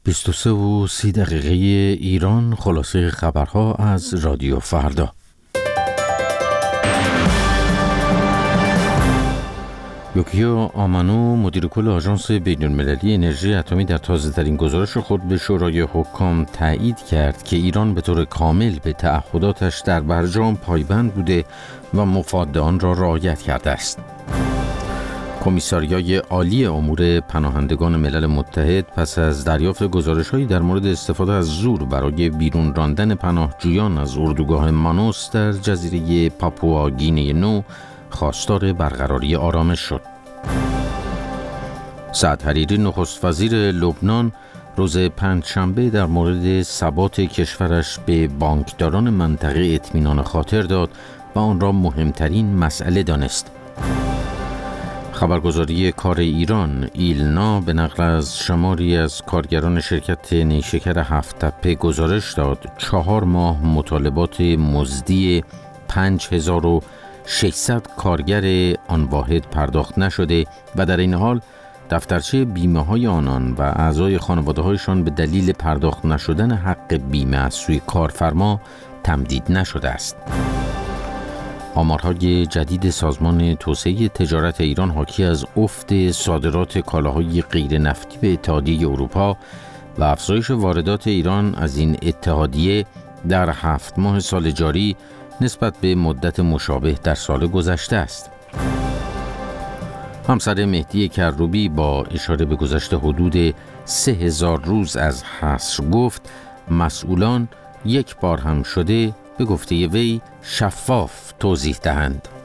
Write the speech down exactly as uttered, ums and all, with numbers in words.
بیست و سه و سی دقیقه ایران، خلاصه خبرها از رادیو فردا. یوکیو آمانو، مدیر کل آژانس بین‌المللی انرژی اتمی، در تازه‌ترین گزارش خود به شورای حکام تایید کرد که ایران به طور کامل به تعهداتش در برجام پایبند بوده و مفاد آن را رعایت کرده است. کمیساریای عالی امور پناهندگان ملل متحد پس از دریافت گزارش‌هایی در مورد استفاده از زور برای بیرون راندن پناهجویان از اردوگاه مانوس در جزیره پاپوا گینه نو خواستار برقراری آرامش شد. سعد حریری، نخست وزیر لبنان، روز پنجشنبه در مورد ثبات کشورش به بانکداران منطقه اطمینان خاطر داد و آن را مهمترین مسئله دانست. خبرگزاری کار ایران ایلنا به نقل از شماری از کارگران شرکت نیشکر هفت تپه گزارش داد چهار ماه مطالبات مزدی پنج هزار و ششصد کارگر آن واحد پرداخت نشده و در این حال دفترچه بیمه های آنان و اعضای خانواده هایشان به دلیل پرداخت نشدن حق بیمه از سوی کارفرما تمدید نشده است. آمارهای جدید سازمان توسعه تجارت ایران حاکی از افت صادرات کالاهای غیر نفتی به اتحادیه اروپا و افزایش واردات ایران از این اتحادیه در هفت ماه سال جاری نسبت به مدت مشابه در سال گذشته است. همسر مهدی کروبی با اشاره به گذشت حدود سه هزار روز از حصر گفت مسئولان یک بار هم شده به گفته وی شفاف توضیح دهند.